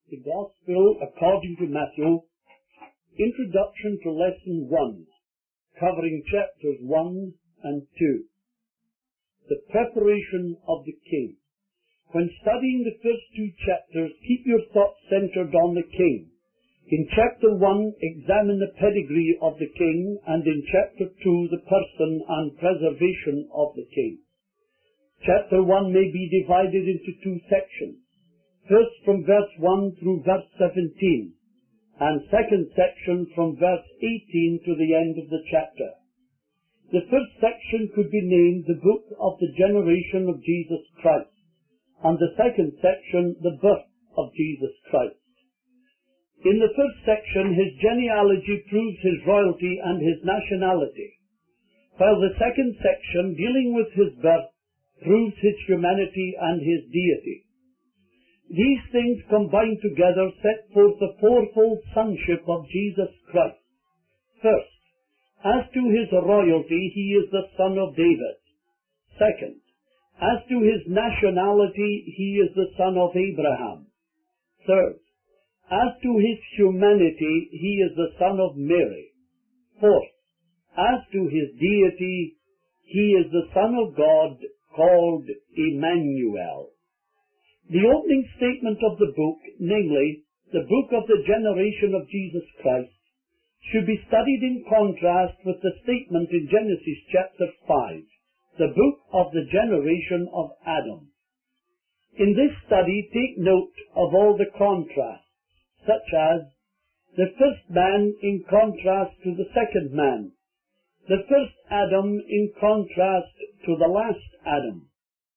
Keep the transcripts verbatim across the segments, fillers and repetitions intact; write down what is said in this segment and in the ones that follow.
The Gospel according to Matthew, Introduction to Lesson one, covering chapters one and two. The preparation of the king. When studying the first two chapters, keep your thoughts centered on the king. In chapter one, examine the pedigree of the king, and in chapter two, the person and preservation of the king. Chapter one may be divided into two sections. First from verse one through verse seventeen, and second section from verse eighteen to the end of the chapter. The first section could be named the book of the generation of Jesus Christ, and the second section the birth of Jesus Christ. In the first section, his genealogy proves his royalty and his nationality, while the second section, dealing with his birth, proves his humanity and his deity. These things combined together set forth the fourfold sonship of Jesus Christ. First, as to his royalty, he is the son of David. Second, as to his nationality, he is the son of Abraham. Third, as to his humanity, he is the son of Mary. Fourth, as to his deity, he is the Son of God, called Emmanuel. The opening statement of the book, namely, the book of the generation of Jesus Christ, should be studied in contrast with the statement in Genesis chapter five, the book of the generation of Adam. In this study, take note of all the contrasts, such as the first man in contrast to the second man, the first Adam in contrast to the last Adam.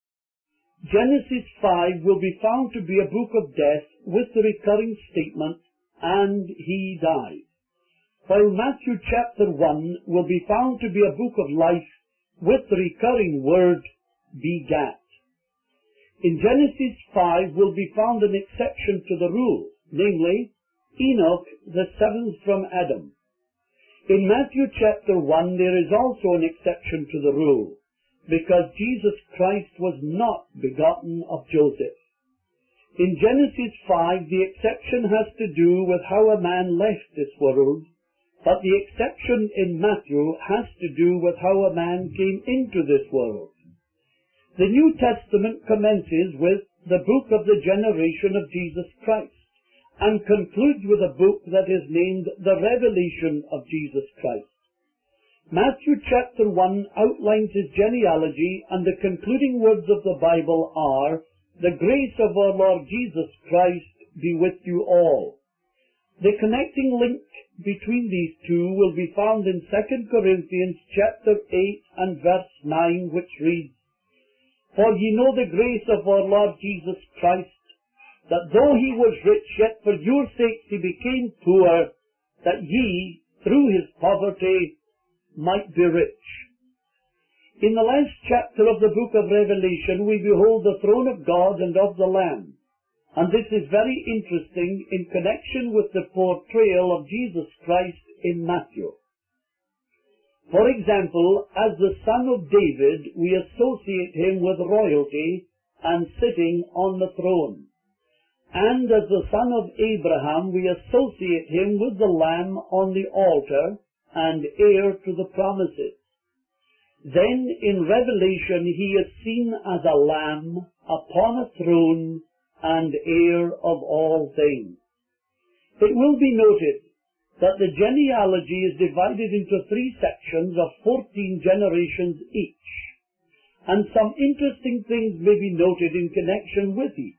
Genesis five will be found to be a book of death with the recurring statement, and he died, while Matthew chapter one will be found to be a book of life with the recurring word, begat. In Genesis five will be found an exception to the rule, namely, Enoch, the seventh from Adam. In Matthew chapter one there is also an exception to the rule, because Jesus Christ was not begotten of Joseph. In Genesis five, the exception has to do with how a man left this world, but the exception in Matthew has to do with how a man came into this world. The New Testament commences with the book of the generation of Jesus Christ, and concludes with a book that is named the Revelation of Jesus Christ. Matthew chapter one outlines his genealogy, and the concluding words of the Bible are, "The grace of our Lord Jesus Christ be with you all." The connecting link between these two will be found in Second Corinthians chapter eight and verse nine, which reads, "For ye know the grace of our Lord Jesus Christ, that though he was rich, yet for your sakes he became poor, that ye, through his poverty, might be rich." In the last chapter of the book of Revelation, we behold the throne of God and of the Lamb, and this is very interesting in connection with the portrayal of Jesus Christ in Matthew. For example, as the son of David, we associate him with royalty and sitting on the throne. And as the son of Abraham, we associate him with the Lamb on the altar, and heir to the promises. Then in Revelation he is seen as a lamb upon a throne and heir of all things. It will be noted that the genealogy is divided into three sections of fourteen generations each, and some interesting things may be noted in connection with each.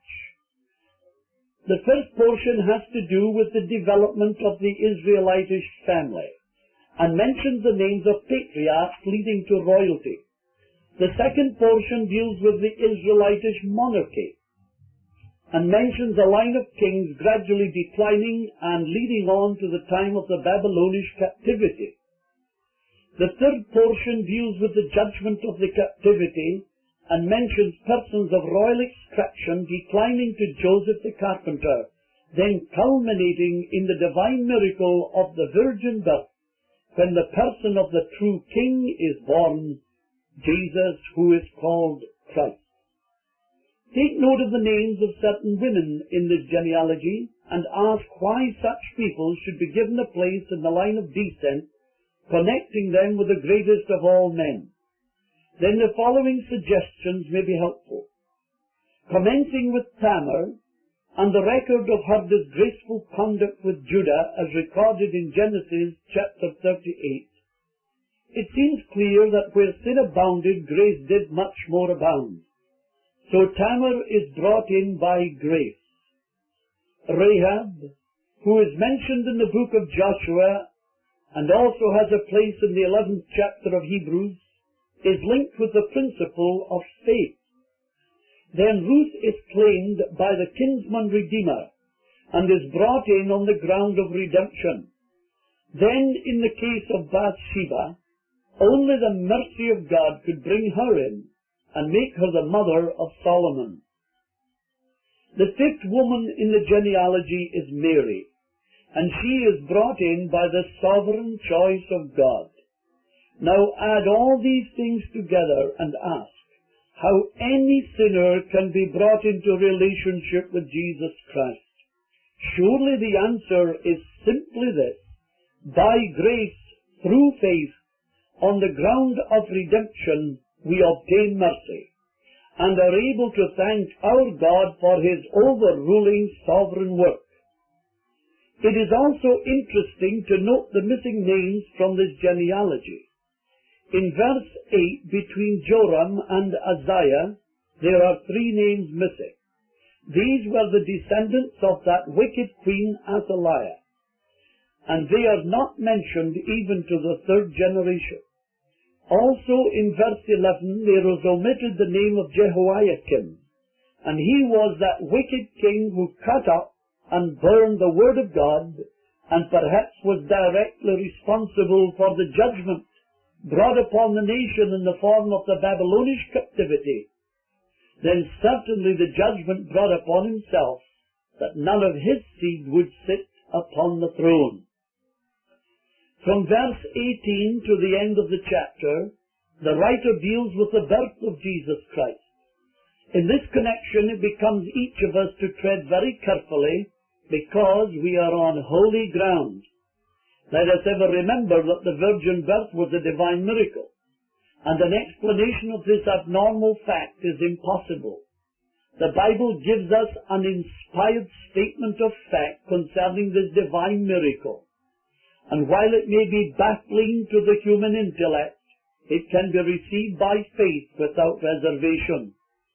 The first portion has to do with the development of the Israelitish family, and mentions the names of patriarchs leading to royalty. The second portion deals with the Israelitish monarchy, and mentions a line of kings gradually declining and leading on to the time of the Babylonish captivity. The third portion deals with the judgment of the captivity, and mentions persons of royal extraction declining to Joseph the carpenter, then culminating in the divine miracle of the virgin birth, when the person of the true king is born, Jesus, who is called Christ. take note of the names of certain women in this genealogy and ask why such people should be given a place in the line of descent, connecting them with the greatest of all men. Then the following suggestions may be helpful. Commencing with Tamar, and the record of her disgraceful conduct with Judah as recorded in Genesis chapter thirty-eight, it seems clear that where sin abounded, grace did much more abound. So Tamar is brought in by grace. Rahab, who is mentioned in the book of Joshua and also has a place in the eleventh chapter of Hebrews, is linked with the principle of faith. Then Ruth is claimed by the kinsman redeemer and is brought in on the ground of redemption. Then in the case of Bathsheba, only the mercy of God could bring her in and make her the mother of Solomon. The fifth woman in the genealogy is Mary, and she is brought in by the sovereign choice of God. Now add all these things together and ask how any sinner can be brought into relationship with Jesus Christ. Surely the answer is simply this: by grace, through faith, on the ground of redemption, we obtain mercy, and are able to thank our God for His overruling sovereign work. It is also interesting to note the missing names from this genealogy. In verse eight, between Joram and Uzziah, there are three names missing. These were the descendants of that wicked queen Athaliah, and they are not mentioned even to the third generation. Also in verse eleven, there is omitted the name of Jehoiakim, and he was that wicked king who cut up and burned the word of God, and perhaps was directly responsible for the judgment brought upon the nation in the form of the Babylonish captivity. Then certainly the judgment brought upon himself that none of his seed would sit upon the throne. From verse eighteen to the end of the chapter, the writer deals with the birth of Jesus Christ. In this connection, it becomes each of us to tread very carefully, because we are on holy ground. Let us ever remember that the virgin birth was a divine miracle, and an explanation of this abnormal fact is impossible. The Bible gives us an inspired statement of fact concerning this divine miracle, and while it may be baffling to the human intellect, it can be received by faith without reservation.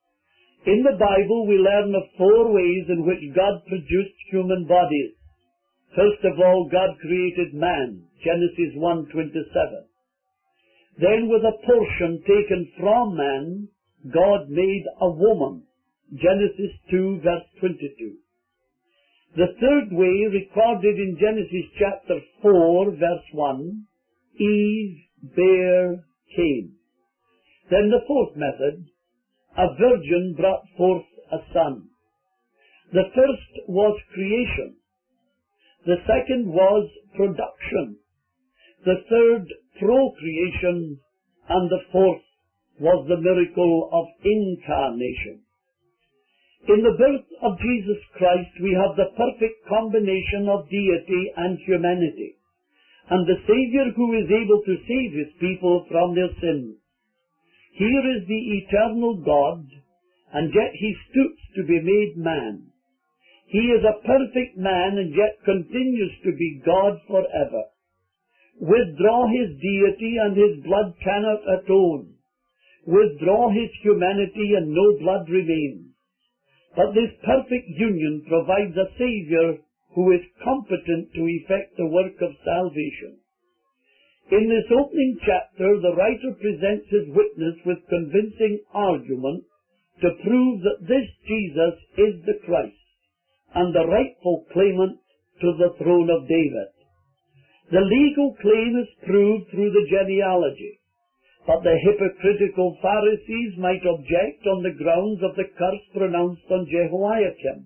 In the Bible we learn of four ways in which God produced human bodies. First of all, God created man, Genesis one twenty-seven. Then with a portion taken from man, God made a woman, Genesis two verse twenty-two. The third way, recorded in Genesis chapter four verse one, Eve bare Cain. Then the fourth method, a virgin brought forth a son. The first was creation. The second was production. The third, procreation. And the fourth was the miracle of incarnation. In the birth of Jesus Christ, we have the perfect combination of deity and humanity, and the Savior who is able to save His people from their sins. Here is the eternal God, and yet He stoops to be made man. He is a perfect man and yet continues to be God forever. Withdraw His deity and His blood cannot atone. Withdraw His humanity and no blood remains. But this perfect union provides a Savior who is competent to effect the work of salvation. In this opening chapter, the writer presents his witness with convincing argument to prove that this Jesus is the Christ and the rightful claimant to the throne of David. The legal claim is proved through the genealogy, but the hypocritical Pharisees might object on the grounds of the curse pronounced on Jehoiakim.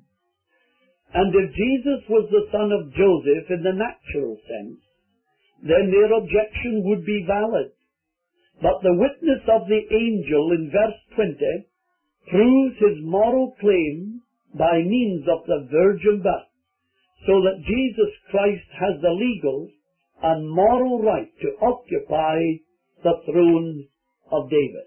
And if Jesus was the son of Joseph in the natural sense, then their objection would be valid. But the witness of the angel in verse twenty proves his moral claim by means of the virgin birth, so that Jesus Christ has the legal and moral right to occupy the throne of David.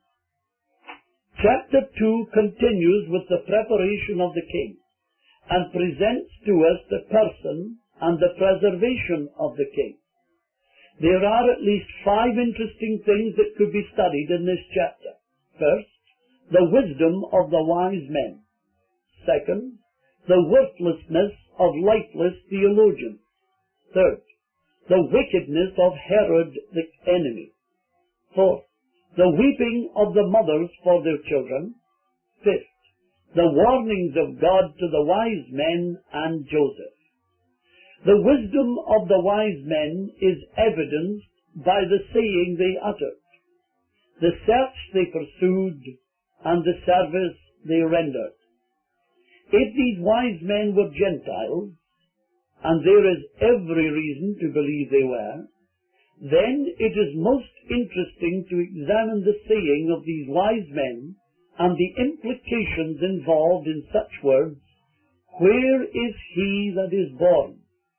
Chapter two continues with the preparation of the king and presents to us the person and the preservation of the king. There are at least five interesting things that could be studied in this chapter. First, the wisdom of the wise men. Second, the worthlessness of lifeless theologians. Third, the wickedness of Herod the enemy. Fourth, the weeping of the mothers for their children. Fifth, the warnings of God to the wise men and Joseph. The wisdom of the wise men is evidenced by the saying they uttered, the search they pursued, and the service they rendered. If these wise men were Gentiles, and there is every reason to believe they were, then it is most interesting to examine the saying of these wise men and the implications involved in such words, "Where is he that is born?"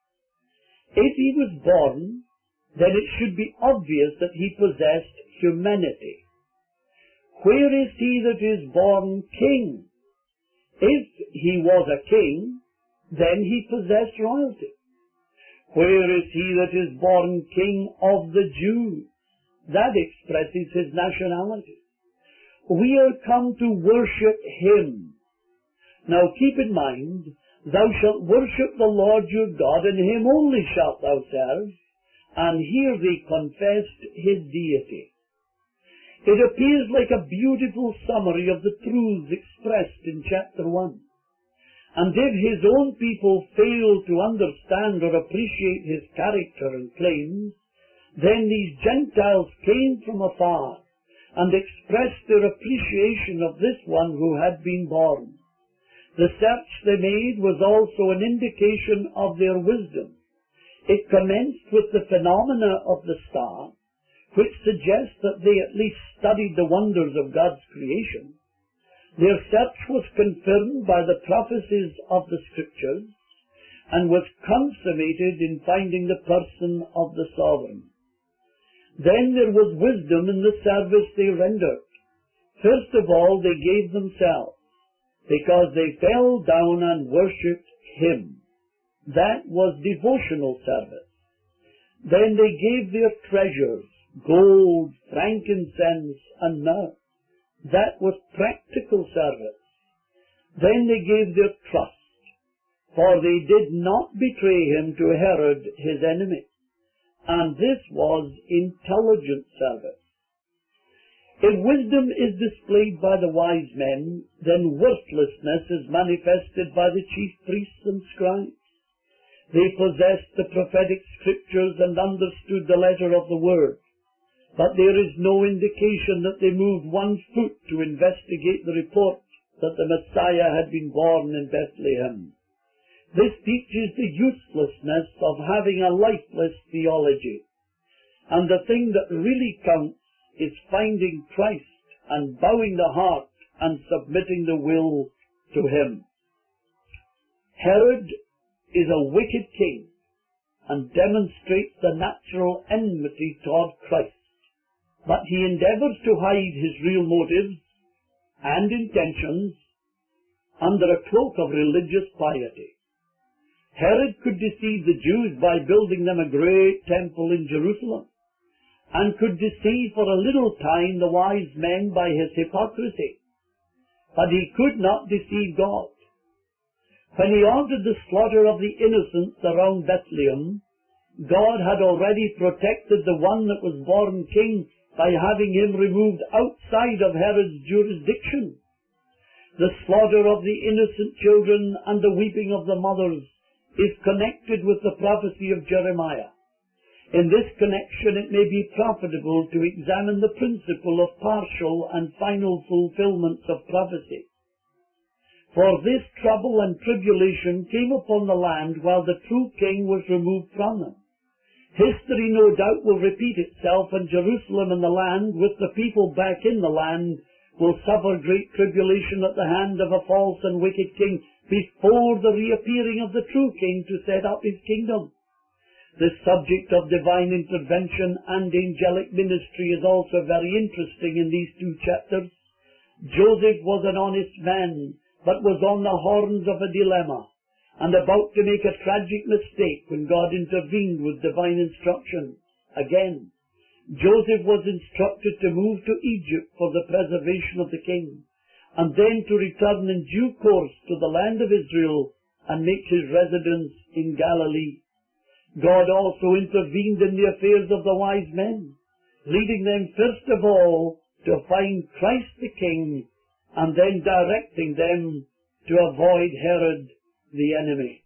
If he was born, then it should be obvious that he possessed humanity. Where is he that is born king? If he was a king, then he possessed royalty. Where is he that is born king of the Jews? That expresses his nationality. We are come to worship him. Now keep in mind, thou shalt worship the Lord your God, and him only shalt thou serve. And here they confessed his deity. It appears like a beautiful summary of the truths expressed in chapter one. And if his own people fail to understand or appreciate his character and claims, then these Gentiles came from afar and expressed their appreciation of this one who had been born. The search they made was also an indication of their wisdom. It commenced with the phenomena of the star, which suggests that they at least studied the wonders of God's creation. Their search was confirmed by the prophecies of the Scriptures and was consummated in finding the person of the sovereign. Then there was wisdom in the service they rendered. First of all, they gave themselves, because they fell down and worshipped him. That was devotional service. Then they gave their treasures, gold, frankincense, and myrrh. That was practical service. Then they gave their trust, for they did not betray him to Herod his enemy. And this was intelligent service. If wisdom is displayed by the wise men, then worthlessness is manifested by the chief priests and scribes. They possessed the prophetic scriptures and understood the letter of the word, but there is no indication that they moved one foot to investigate the report that the Messiah had been born in Bethlehem. This teaches the uselessness of having a lifeless theology. And the thing that really counts is finding Christ and bowing the heart and submitting the will to him. Herod is a wicked king and demonstrates the natural enmity toward Christ. But he endeavors to hide his real motives and intentions under a cloak of religious piety. Herod could deceive the Jews by building them a great temple in Jerusalem, and could deceive for a little time the wise men by his hypocrisy. But he could not deceive God. When he ordered the slaughter of the innocents around Bethlehem, God had already protected the one that was born king by having him removed outside of Herod's jurisdiction. The slaughter of the innocent children and the weeping of the mothers is connected with the prophecy of Jeremiah. In this connection, it may be profitable to examine the principle of partial and final fulfillments of prophecy. For this trouble and tribulation came upon the land while the true king was removed from them. History, no doubt, will repeat itself, and Jerusalem and the land, with the people back in the land, will suffer great tribulation at the hand of a false and wicked king before the reappearing of the true king to set up his kingdom. The subject of divine intervention and angelic ministry is also very interesting in these two chapters. Joseph was an honest man, but was on the horns of a dilemma, and about to make a tragic mistake when God intervened with divine instruction. Again, Joseph was instructed to move to Egypt for the preservation of the king, and then to return in due course to the land of Israel and make his residence in Galilee. God also intervened in the affairs of the wise men, leading them first of all to find Christ the King, and then directing them to avoid Herod the enemy.